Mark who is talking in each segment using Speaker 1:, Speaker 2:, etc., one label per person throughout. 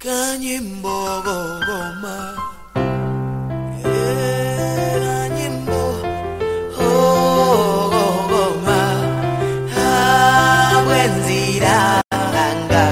Speaker 1: Kanyimbo goma Kanyimbo goma Wenzira anga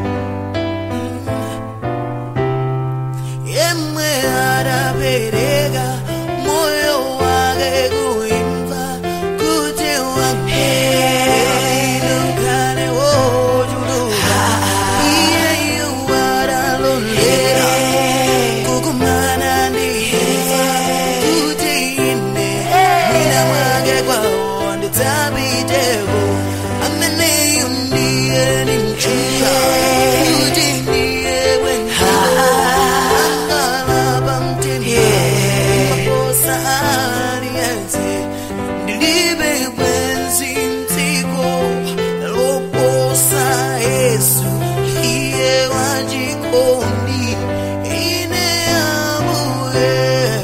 Speaker 1: Yemwe araberega moyo wake kuimba kuti wange Ilukane wojuruka Iye yuwara lolera Kukumana ndihiza kuti ine Mina mwake kwa wande tabitego Amene yundiye nimchuka Kuti ndiye wenha Angala bamtini Makosa ariyense Ndilibe wenzi mtiko Loposa Yesu Iye wajikondi Ine abuye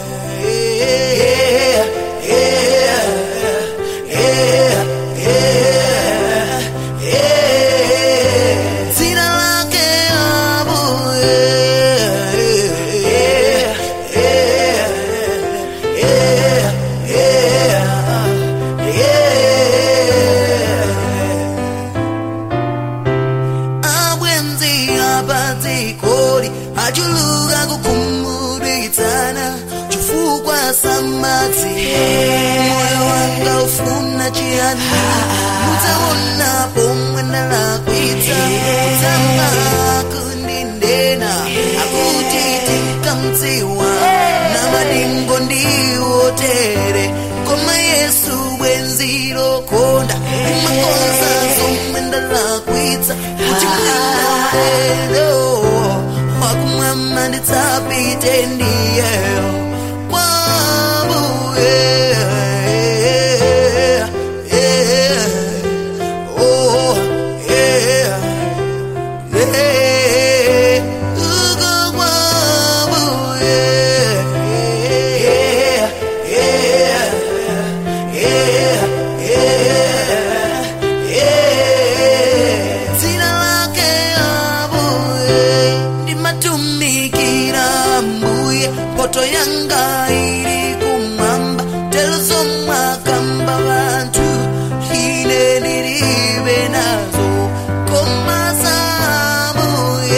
Speaker 1: Zina lake abuye Abwenzi abatikoli Achuluka kukumuditana Chufukwa samati Moyo wanga ufuna chiani Mutaona pomwenda la kwita Tamba kundindena Akutitika mtiwa Na madingo ndiwotere Koma Yesu wenziro konda Makosa zomwenda la kwita Uchimwendo Wakumama nitapite ndiyo Poto yanga iri kumamba Teluzo makamba bantu Hine niribe nazo Koma samu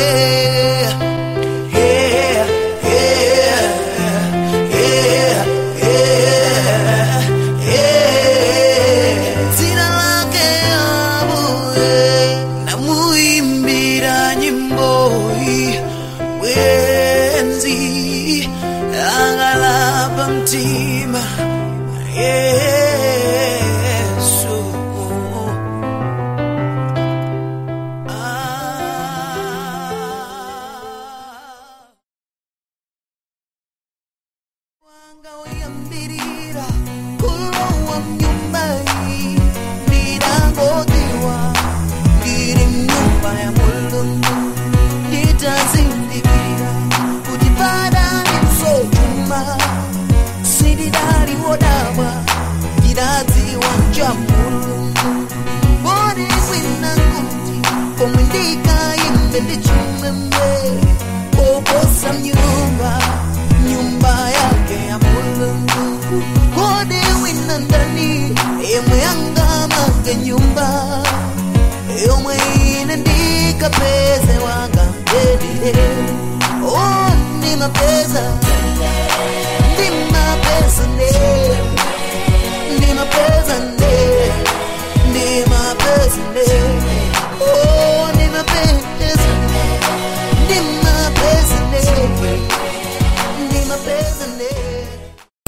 Speaker 1: Zina lake abuye Namuimbira nyimbo Wenzi Angalapa mtima Yesu Wanga uyambirira Kulowa mnyumbai Nidangotiwa Ndiri mnyumba ya mulungu Nitazindikira Kutibada nimsojuma Sididari wodaba Didazi wanja mulungu Bode wina kuti Komwindika imbe ndichumembe Kokosa mnyumba Nyumba yake ya mulungu Bode wina ndani Emwe yanga mange nyumba Emwe ine ndika peze wanga mbedi Oh ni mapeza Ni mapeza ne Ni mapeza ne Ni mapeza ne